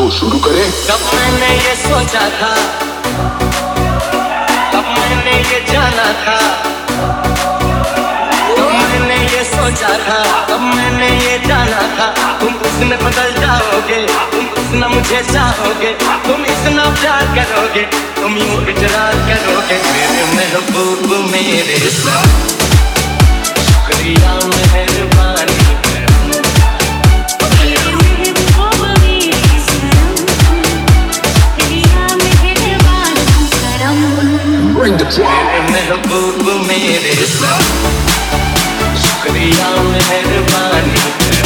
शुरू करें। कब मैंने ये सोचा था, कब मैंने ये जाना था, कब मैंने ये सोचा था, कब मैंने ये जाना था। तुम उसमें बदल जाओगे, तुम उतना मुझे चाहोगे, तुम इतना प्यार करोगे, तुम यूं इकरार करोगे। मेरे महबूब मेरे साथ शुक्रिया मेहरबानी। Bring the drum. मेरे महबूब मेरे साथ शुक्रिया मेहरबानी।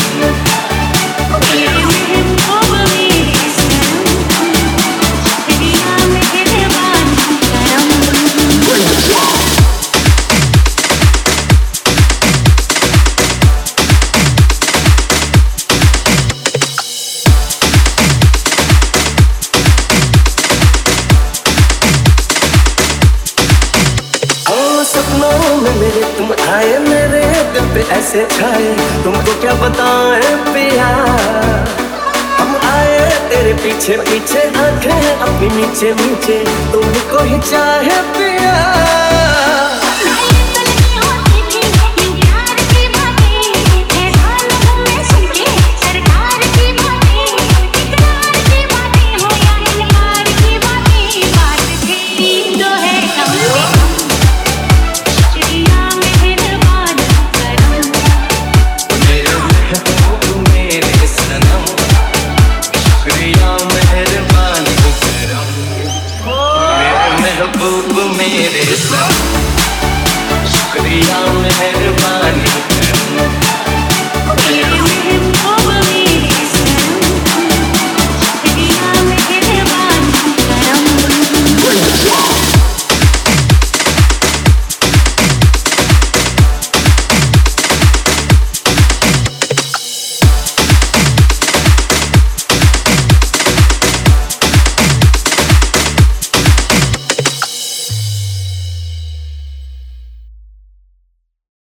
Bring the drum. सपनों में मेरे तुम आए, मेरे दिल पे ऐसे छाए, तुमको क्या बताएं पिया। हम आए तेरे पीछे पीछे, आंखें अपनी नीचे नीचे, तुमको ही चाहे पिया।